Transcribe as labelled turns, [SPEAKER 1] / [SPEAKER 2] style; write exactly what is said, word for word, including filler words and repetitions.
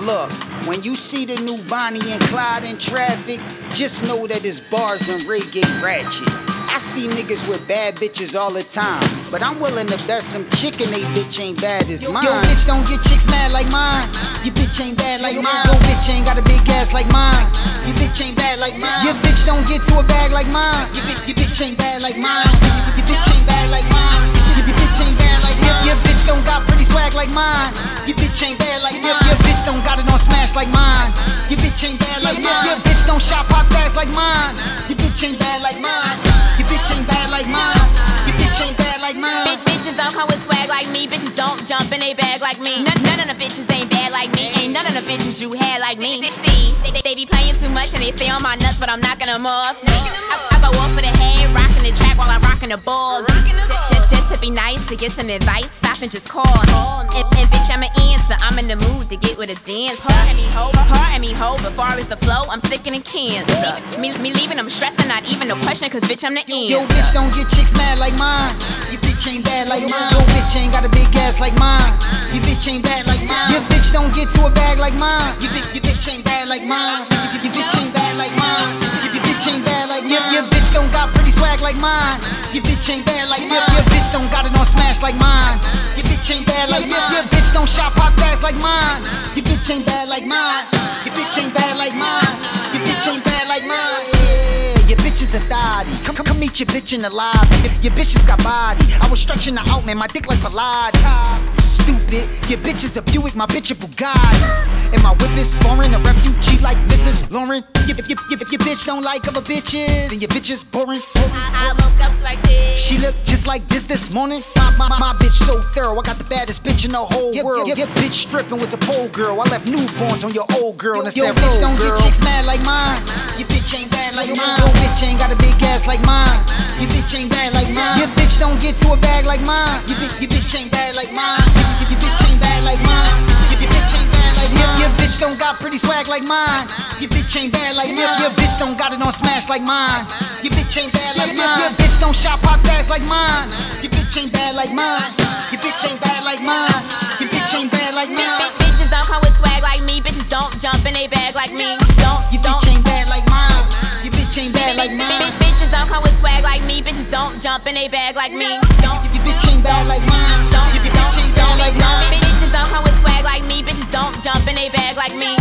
[SPEAKER 1] Look, when you see the new Bonnie and Clyde in traffic, just know that it's bars and Ray get ratchet. I see niggas with bad bitches all the time, but I'm willing to bet some chicken they bitch ain't bad as mine.
[SPEAKER 2] Yo, bitch don't get chicks mad like mine. Your bitch ain't bad like mine. Yo, bitch ain't got a big ass like mine. Your bitch ain't bad like mine. Your bitch don't get to a bag like mine. Your bitch, your bitch ain't bad like mine. Your bitch ain't bad like mine. Your bitch ain't bad like mine. Your bitch don't got pretty swag like mine. Your bitch ain't bad like mine. Your bitch don't got it on smash like mine. Your bitch ain't bad like mine. Your bitch don't shop hot tags like mine. Your bitch ain't bad like mine. Your bitch ain't bad like mine. Your bitch ain't bad like mine.
[SPEAKER 3] Bitch, bitches don't come with swag like me. Bitches don't jump in they bag like me. None, none of the bitches ain't bad like me. Ain't none of the bitches you had like me. See, they, they, they be playing too much and they stay on my nuts, but I'm knocking them off. I, I go off for the head, rocking the track while I'm rocking the ball. Just, just, just to be nice, to get some advice, stop and just call. And, and bitch, I'm an answer. I'm in the mood to get with a dancer. Pardon me, ho, pardon me, ho. But far as the flow, I'm sicking in cancer. Me, me leaving them stressing, not even a question, cause bitch, I'm the answer.
[SPEAKER 2] Yo, bitch don't get chicks mad like mine. Your bitch ain't bad like mine. Yo, bitch ain't got a big ass like mine. Your bitch ain't bad like mine. Your bitch don't get to a bag like mine. Your bitch, your bitch ain't bad like mine. Your, your bitch ain't bad like mine. Your, your bitch ain't bad like mine. Your, your bitch don't got pretty swag like mine. Your bitch ain't bad like mine. Your, your bitch don't got it on smash like mine. Your bitch ain't bad like mine. Your, your bitch don't shop hot tags like mine. Your bitch ain't bad like mine. Your bitch ain't bad like mine. Your bitch ain't bad like mine. Yeah, your bitch is a thotty. Come, come, come meet your bitch in the lobby. If your bitch has got body, I was stretching her out, man. My dick like Pilates. Stupid, your bitch is a Buick, my bitch a Bugatti. And my whip is foreign, a refugee like Missus Lauren. If, if, if, if your bitch don't like other bitches, then your bitch is boring.
[SPEAKER 3] I, I woke up like this.
[SPEAKER 2] She looked just like this this morning. My, my, my bitch so thorough, I got the baddest bitch in the whole yep, world. Your, your bitch stripping was a pole girl. I left newborns on your old girl. And
[SPEAKER 1] Yo,
[SPEAKER 2] said, bitch don't girl. Get chicks mad like mine. Your bitch ain't bad like mine. Your bitch ain't got a big ass like mine. Your bitch ain't bad like mine. Your bitch don't get to a bag like mine. Your bitch, your bitch ain't bad like mine. Your, your bitch ain't bad like mine. Your, your bitch ain't bad like mine. Your, your bitch don't got pretty swag like mine. Your bitch ain't bad like mine. Your, your bitch don't got it on smash like mine. Your bitch ain't bad like mine. Your, your bitch don't shop hot tags like mine. Your bitch ain't bad like mine. Your bitch ain't bad like mine. Your bitch ain't bad like mine.
[SPEAKER 3] Bitch, bitches don't come with swag like me. Bitches don't jump in they bag like me. Don't,
[SPEAKER 2] your
[SPEAKER 3] don't.
[SPEAKER 2] bitch ain't bad like mine. Your bitch ain't bad like mine.
[SPEAKER 3] Bitches don't come with swag like me. Bitches don't jump in they bag like me. Don't,
[SPEAKER 2] your bitch ain't bad like mine.
[SPEAKER 3] Don't,
[SPEAKER 2] your bitch ain't bad like mine.
[SPEAKER 3] Bitches don't come with swag like me. Bitches don't jump in they bag like me.